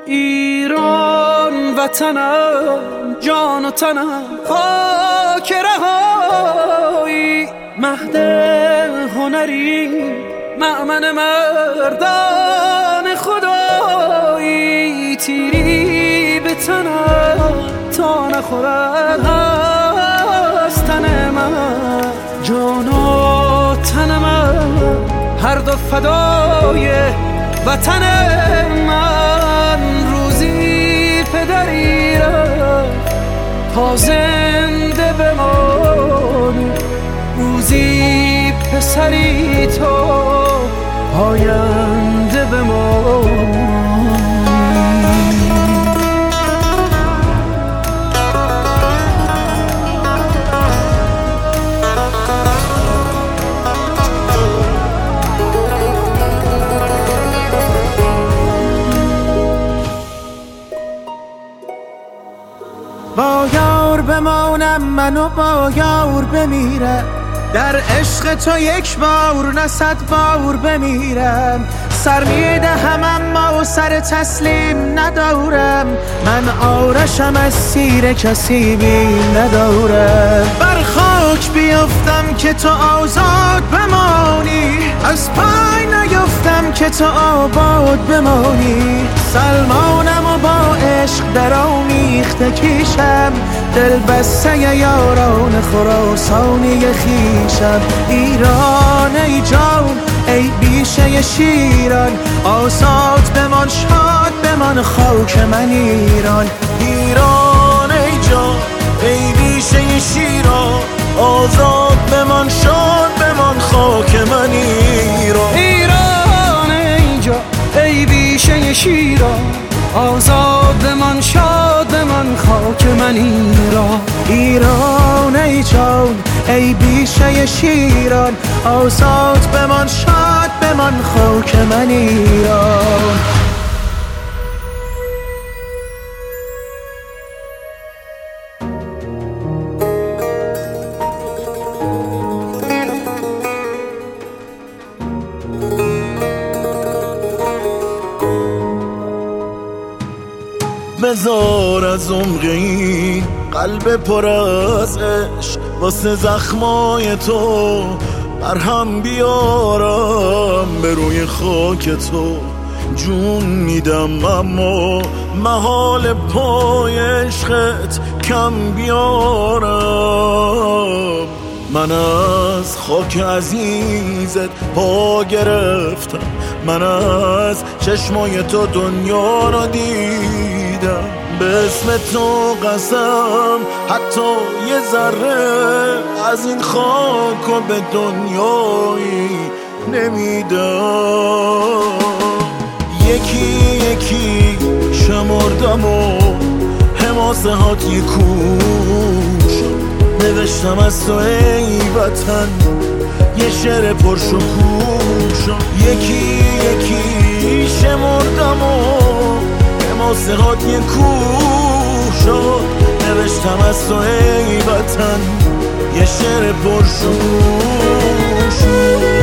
ایران وطنم، جان و تنم خاک رهایی، مهد هنری مأمن مردان خدایی، تیری به تنم تا نخورد از تن من، جان و تن من هر دو فدای وطن من. روزی پدری رفت تا زنده بمانی، روزی پسری تو آینده بمانی. با یار بمانم من و با یار بمیرم، در عشق تو یک بار نه 100 بار بمیرم. سر میدهم اما سر تسلیم ندارم، من آرشم از سیر کسی بیم ندارم. بر خاک بیفتم که تو آزاد بمانی، از پای نیفتم که تو آباد بمانی. سلمانم و با عشق در آمیخته کیشم، دل بسته یاران خراسانی خیشم. ایران ای جان ای بیشه شیران، آزاد بمان شاد بمان خاک من ایران. ایران ای جان ای بیشه شیران، آزاد بمان شاد بمان خاک من ایران. ایران ای جان ای بیشه شیران، آزاد بمان شاد بمان خاک من ایران. ایران ای جان ای بیشه شیران، آزاد بمان شاد بمان خاک من ایران. بذار از عمق این قلب پر از عشق، واسه زخمای تو برهم بیارم. به روی خاک تو جون میدم اما محال پای عشقت کم بیارم. من از خاک عزیزت پا گرفتم، من از چشمای تو دنیا را دیدم. به اسم تو قسم حتی یه ذره از این خاک و به دنیایی نمیدم. یکی یکی شمردم و حماسه هات یه کوش، نوشتم از تو ای وطن یه شعر پرشکوه. یکی یکی شمردم و حماسه هات یه کوه شد، نوشتم از تو ای وطن یه شعر پرشکوه.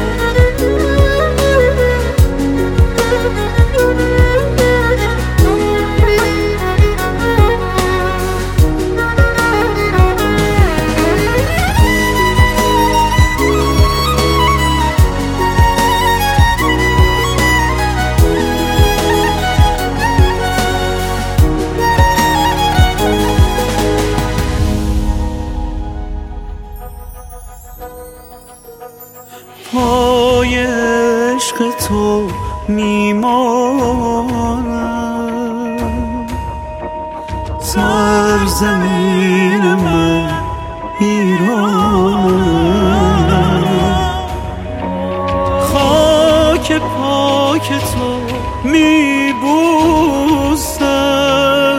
پای عشق تو میمانم، سرزمین من ایرانم. خاک پاک تو میبوسم،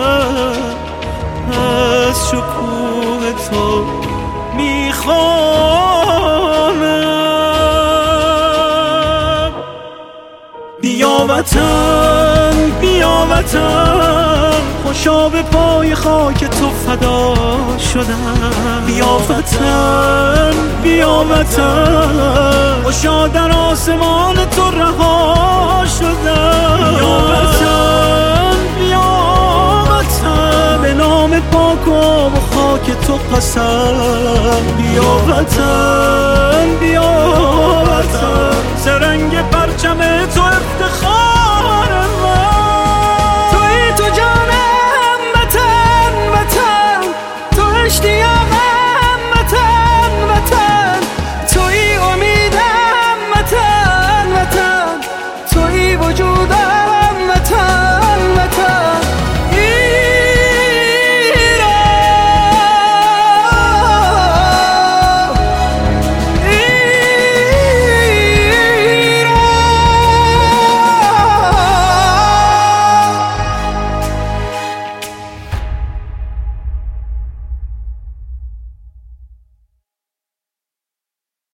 از شکوه تو میخوانم. بیا وطن بیا وطن، خوشا به پای خاک تو فدا شدم. بیا وطن بیا وطن، خوشا در آسمان تو رها شدم. بیا وطن خاک تو قسم. بیا وطن بیا وطن، سرنگ پرچم تو افتخار.